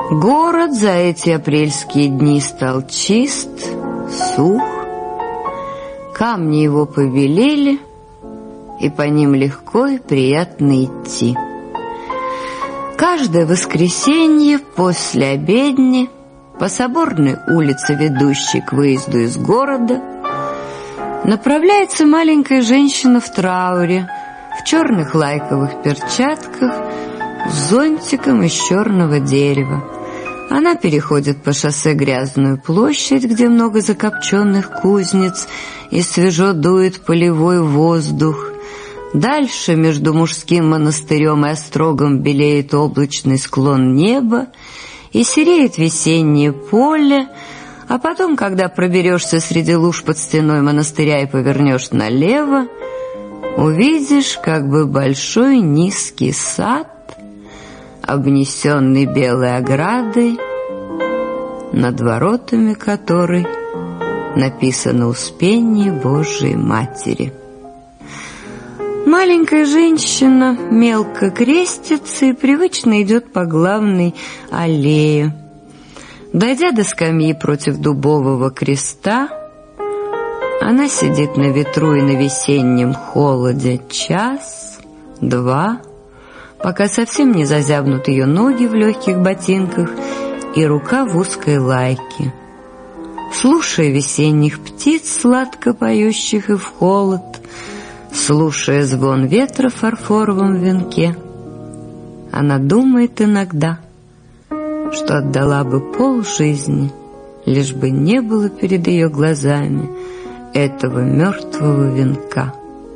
Город за эти апрельские дни стал чист, сух, камни его побелели, и по ним легко и приятно идти. Каждое воскресенье после обедни по Соборной улице, ведущей к выезду из города, направляется маленькая женщина в трауре, в черных лайковых перчатках, с зонтиком из черного дерева. Она переходит по шоссе Грязную площадь, где много закопченных кузнец и свежо дует полевой воздух. Дальше между мужским монастырем и острогом белеет облачный склон неба и сереет весеннее поле, а потом, когда проберешься среди луж под стеной монастыря и повернешь налево, увидишь как бы большой низкий сад, обнесенный белой оградой, над воротами которой написано «Успение Божией Матери». Маленькая женщина мелко крестится и привычно идет по главной аллее. Дойдя до скамьи против дубового креста, она сидит на ветру и на весеннем холоде час-два, пока совсем не зазябнут ее ноги в легких ботинках и рука в узкой лайке. Слушая весенних птиц, сладко поющих и в холод, слушая звон ветра в фарфоровом венке, она думает иногда, что отдала бы полжизни, лишь бы не было перед ее глазами этого мертвого венка.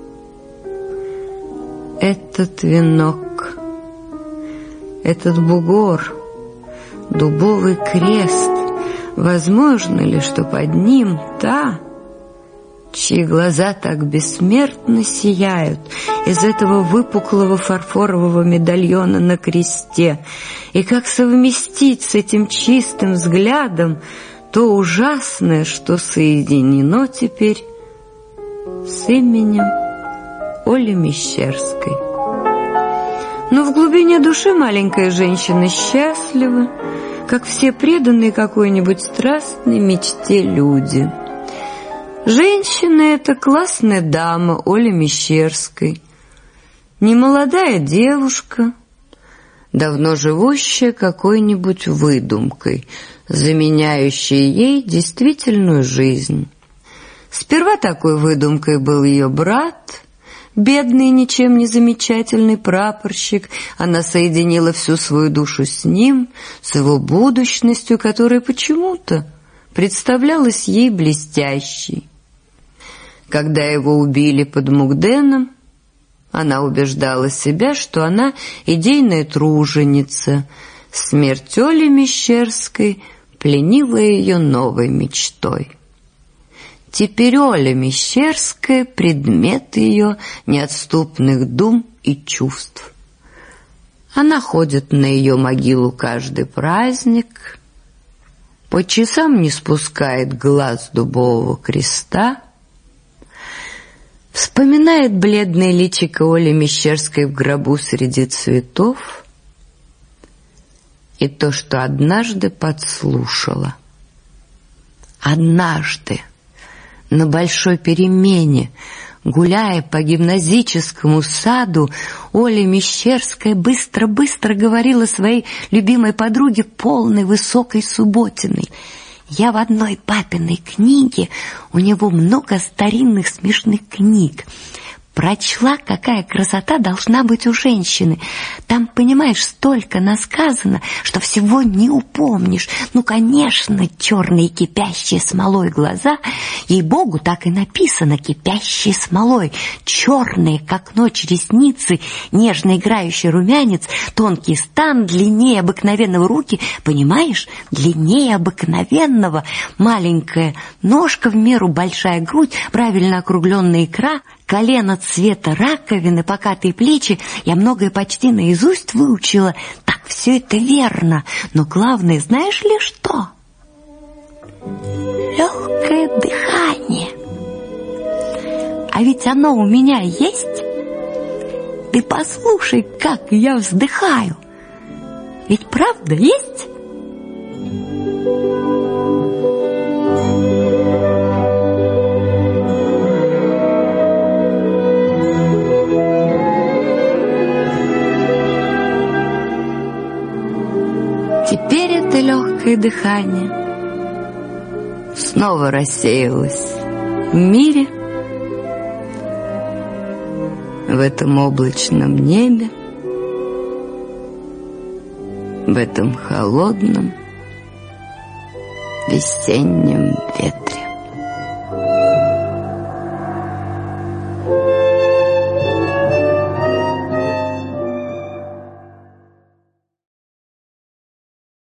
Этот венок, этот бугор, дубовый крест, возможно ли, что под ним та, чьи глаза так бессмертно сияют из этого выпуклого фарфорового медальона на кресте, и как совместить с этим чистым взглядом то ужасное, что соединено теперь с именем Оли Мещерской. Но в глубине души маленькая женщина счастлива, как все преданные какой-нибудь страстной мечте люди. Женщина — это классная дама Оли Мещерской, немолодая девушка, давно живущая какой-нибудь выдумкой, заменяющей ей действительную жизнь. Сперва такой выдумкой был ее брат, бедный, ничем не замечательный прапорщик. Она соединила всю свою душу с ним, с его будущностью, которая почему-то представлялась ей блестящей. Когда его убили под Мугденом, она убеждала себя, что она идейная труженица. Смерть Оли Мещерской пленила ее новой мечтой. Теперь Оля Мещерская — предмет ее неотступных дум и чувств. Она ходит на ее могилу каждый праздник, по часам не спускает глаз с дубового креста, вспоминает бледное личико Оли Мещерской в гробу среди цветов и то, что однажды подслушала. Однажды на большой перемене, гуляя по гимназическому саду, Оля Мещерская быстро-быстро говорила своей любимой подруге, полной высокой Субботиной: «Я в одной папиной книге, у него много старинных смешных книг, прочла, какая красота должна быть у женщины. Там, понимаешь, столько насказано, что всего не упомнишь. Ну, конечно, черные кипящие смолой глаза, ей-богу, так и написано: кипящие смолой, черные, как ночь, ресницы, нежно играющий румянец, тонкий стан, длиннее обыкновенного руки, понимаешь, длиннее обыкновенного, маленькая ножка, в меру большая грудь, правильно округленная икра, колено цвета раковины, покатые плечи. Я многое почти наизусть выучила. Так, все это верно. Но главное, знаешь ли что? Легкое дыхание. А ведь оно у меня есть. Ты послушай, как я вздыхаю. Ведь правда есть? Теперь это легкое дыхание снова рассеялось в мире, в этом облачном небе, в этом холодном весеннем ветре.